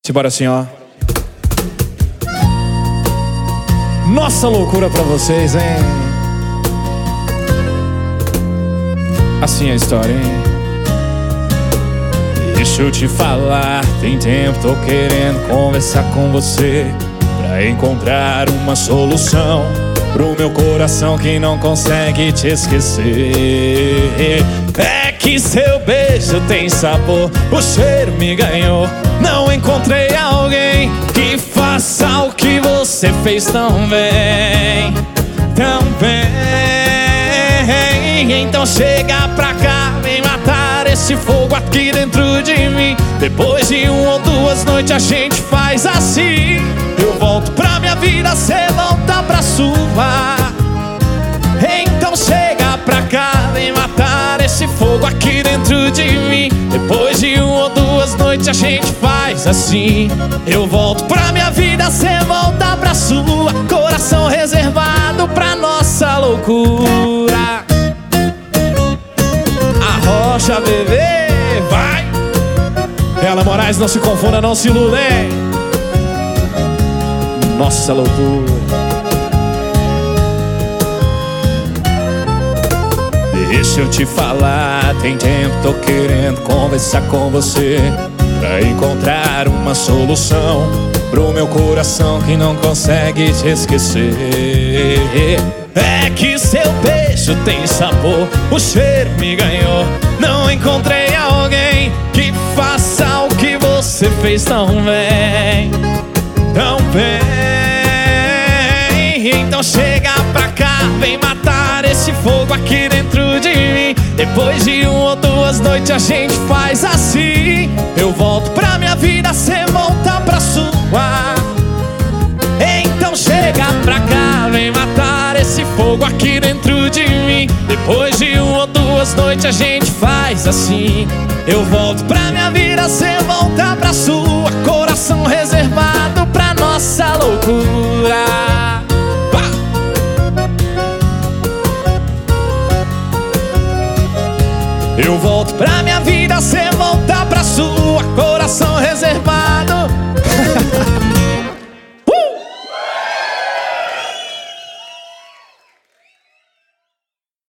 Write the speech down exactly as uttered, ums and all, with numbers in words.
Simbora assim, ó. Nossa loucura pra vocês, hein? Assim é a história, hein? Deixa eu te falar, tem tempo tô querendo conversar com você, pra encontrar uma solução pro meu coração que não consegue te esquecer. É que seu beijo tem sabor, o cheiro me ganhou. Não encontrei alguém que faça o que você fez tão bem, tão bem. Então chega pra cá, vem matar esse fogo aqui dentro de mim. Depois de uma ou duas noites a gente faz assim. Eu volto pra minha vida, cê volta pra sua. Então chega pra cá, vem matar esse fogo aqui dentro de mim. Depois de uma ou duas noites a gente faz assim. Eu volto pra minha vida, cê volta pra sua. Coração reservado pra nossa loucura. Arrocha, bebê, vai! Ela Moraes, não se confunda, não se ilude. Nossa loucura. Deixa eu te falar, tem tempo tô querendo conversar com você, pra encontrar uma solução pro meu coração que não consegue te esquecer. É que seu beijo tem sabor, o cheiro me ganhou. Não encontrei alguém que faça o que você fez tão bem, tão bem. Então chega pra cá, vem matar esse fogo aqui dentro de mim. Depois de uma ou duas noites a gente faz assim. Eu volto pra minha vida, cê volta pra sua. Então chega pra cá, vem matar esse fogo aqui dentro de mim. Depois de uma ou duas noites a gente faz assim. Eu volto pra minha vida, cê volta pra sua. Coração reservado pra nossa loucura. Eu volto pra minha vida, cê